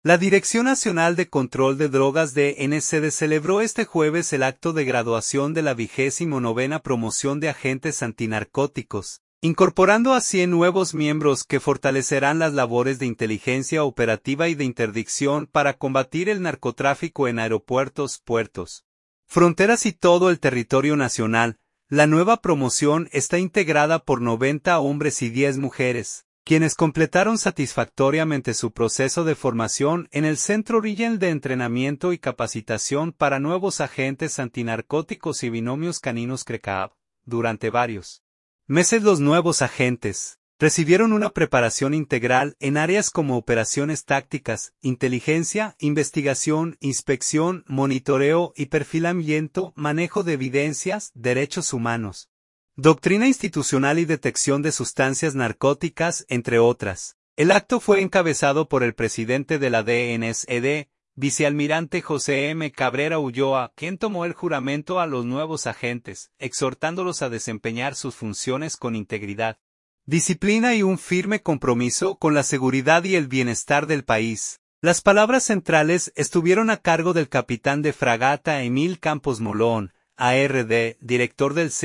La Dirección Nacional de Control de Drogas DNCD celebró este jueves el acto de graduación de la 29ª promoción de agentes antinarcóticos, incorporando a 100 nuevos miembros que fortalecerán las labores de inteligencia operativa y de interdicción para combatir el narcotráfico en aeropuertos, puertos, fronteras y todo el territorio nacional. La nueva promoción está integrada por 90 hombres y 10 mujeres, quienes completaron satisfactoriamente su proceso de formación en el Centro Regional de Entrenamiento y Capacitación para Nuevos Agentes Antinarcóticos y Binomios Caninos CRECAB. Durante varios meses los nuevos agentes recibieron una preparación integral en áreas como operaciones tácticas, inteligencia, investigación, inspección, monitoreo y perfilamiento, manejo de evidencias, derechos humanos, doctrina institucional y detección de sustancias narcóticas, entre otras. El acto fue encabezado por el presidente de la DNCD, vicealmirante José M. Cabrera Ulloa, quien tomó el juramento a los nuevos agentes, exhortándolos a desempeñar sus funciones con integridad, disciplina y un firme compromiso con la seguridad y el bienestar del país. Las palabras centrales estuvieron a cargo del capitán de fragata Emil Campos Molón, ARD, director del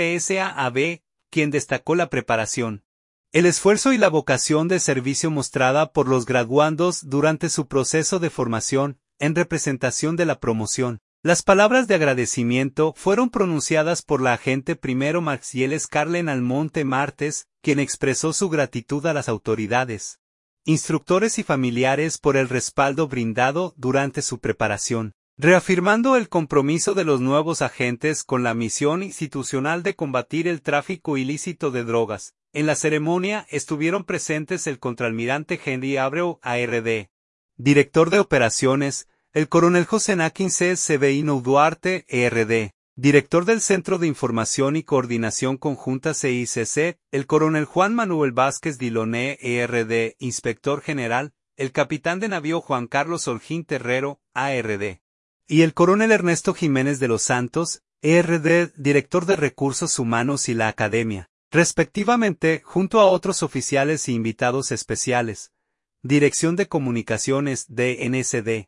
CRSAAB, quien destacó la preparación, el esfuerzo y la vocación de servicio mostrada por los graduandos durante su proceso de formación, en representación de la promoción. Las palabras de agradecimiento fueron pronunciadas por la agente primero Maxieles Carlen Almonte Martes, quien expresó su gratitud a las autoridades, instructores y familiares por el respaldo brindado durante su preparación, reafirmando el compromiso de los nuevos agentes con la misión institucional de combatir el tráfico ilícito de drogas. En la ceremonia estuvieron presentes el contraalmirante Henry Abreu, ARD, director de operaciones, el coronel José Nakin C. Severino Duarte, ERD, director del Centro de Información y Coordinación Conjunta CICC, el coronel Juan Manuel Vázquez Diloné, ERD, inspector general, el capitán de navío Juan Carlos Holguín Terrero, ARD, y el coronel Ernesto Jiménez de los Santos, ERD, director de Recursos Humanos y la Academia, respectivamente, junto a otros oficiales e invitados especiales. Dirección de Comunicaciones DNCD.